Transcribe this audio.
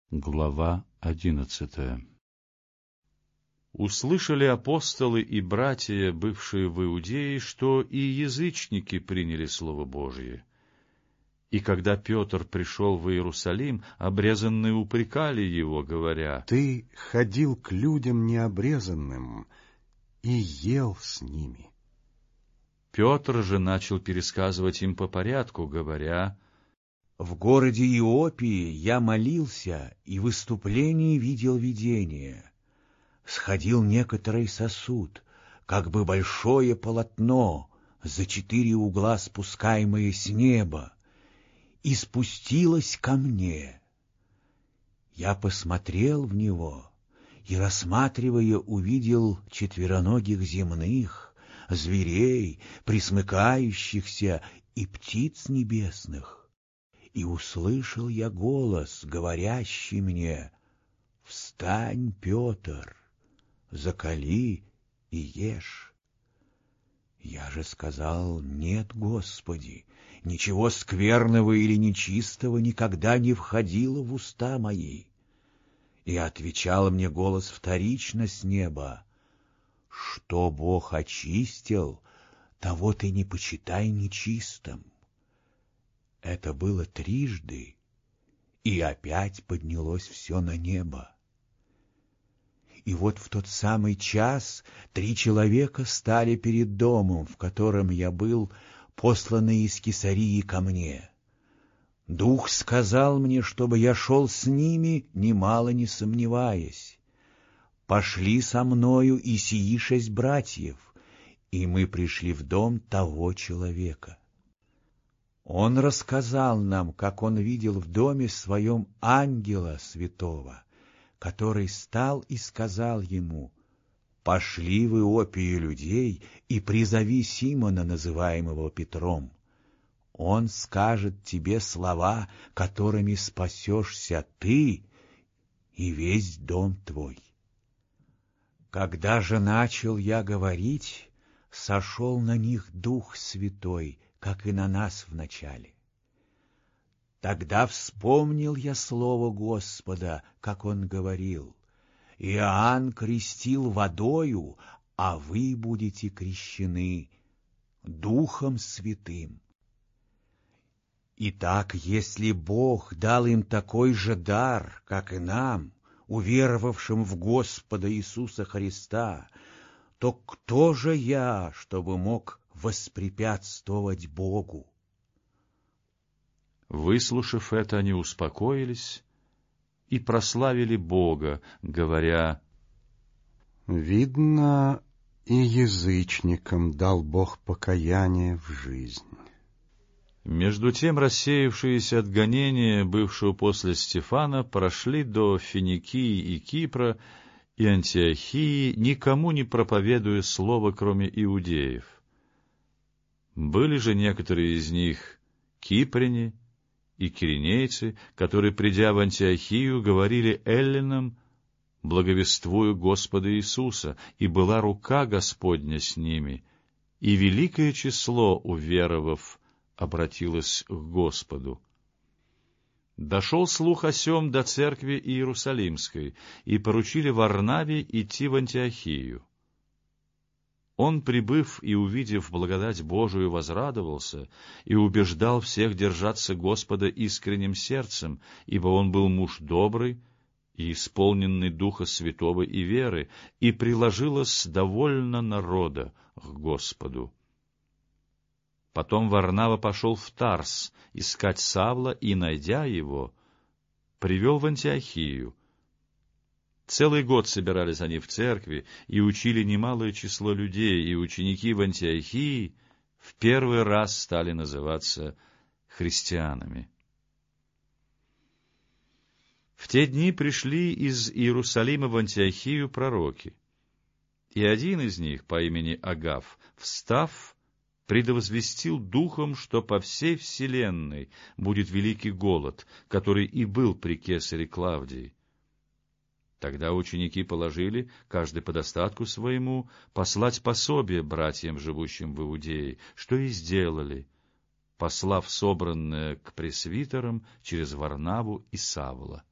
Глава 11. Услышали апостолы и братья, бывшие в Иудее, что и язычники приняли Слово Божие. И когда Петр пришел в Иерусалим, обрезанные упрекали его, говоря: «Ты ходил к людям необрезанным и ел с ними». Петр же начал пересказывать им по порядку, говоря: «В городе Иопии я молился и в выступлении видел видение. Сходил некоторый сосуд, как бы большое полотно, за 4 угла спускаемое с неба, и спустилось ко мне. Я посмотрел в него и, рассматривая, увидел четвероногих земных, зверей, пресмыкающихся, и птиц небесных. И услышал я голос, говорящий мне: «Встань, Петр, закали и ешь». Я же сказал: «Нет, Господи, ничего скверного или нечистого никогда не входило в уста мои». И отвечал мне голос вторично с неба: «Что Бог очистил, того ты не почитай нечистым». Это было трижды, и опять поднялось все на небо. И вот в тот самый час 3 человека стали перед домом, в котором я был, посланный из Кесарии ко мне. Дух сказал мне, чтобы я шел с ними, немало не сомневаясь. Пошли со мною и сии 6 братьев, и мы пришли в дом того человека. Он рассказал нам, как он видел в доме своем ангела святого, который стал и сказал ему: «Пошли в Иопию людей и призови Симона, называемого Петром. Он скажет тебе слова, которыми спасешься ты и весь дом твой». Когда же начал я говорить, сошел на них Дух Святой, как и на нас вначале. Тогда вспомнил я слово Господа, как он говорил: «Иоанн крестил водою, а вы будете крещены Духом Святым». Итак, если Бог дал им такой же дар, как и нам, уверовавшим в Господа Иисуса Христа, то кто же я, чтобы мог воспрепятствовать Богу? Выслушав это, они успокоились и прославили Бога, говоря: «Видно, и язычникам дал Бог покаяние в жизнь». Между тем рассеявшиеся от гонения, бывшего после Стефана, прошли до Финикии и Кипра и Антиохии, никому не проповедуя слово, кроме иудеев. Были же некоторые из них кипряне и киринейцы, которые, придя в Антиохию, говорили эллинам, благовествуя Господа Иисуса, и была рука Господня с ними, и великое число уверовав обратилось к Господу. Дошел слух о сем до церкви Иерусалимской, и поручили Варнаве идти в Антиохию. Он, прибыв и увидев благодать Божию, возрадовался и убеждал всех держаться Господа искренним сердцем, ибо он был муж добрый и исполненный Духа Святого и веры, и приложилось довольно народа к Господу. Потом Варнава пошел в Тарс искать Савла, и, найдя его, привел в Антиохию. Целый год собирались они в церкви и учили немалое число людей, и ученики в Антиохии в первый раз стали называться христианами. В те дни пришли из Иерусалима в Антиохию пророки, и один из них по имени Агав, встав, предвозвестил духом, что по всей вселенной будет великий голод, который и был при кесаре Клавдии. Тогда ученики положили, каждый по достатку своему, послать пособие братьям, живущим в Иудее, что и сделали, послав собранное к пресвитерам через Варнаву и Савла.